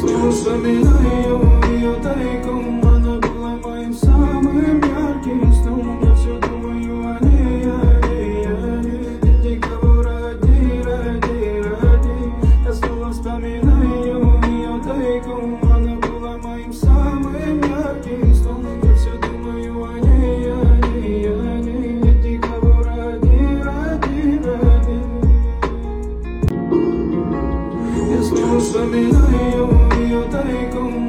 снова вспоминаю ее тайком. Она была моим самым ярким сном. Я все думаю о ней, о ней, о ней. Нет никого ради. Я снова вспоминаю ее тайком. Она была моим самым ярким сном. Я все думаю о ней, о ней, о ней. Нет никого ради. Я снова вспоминаю ее тайком.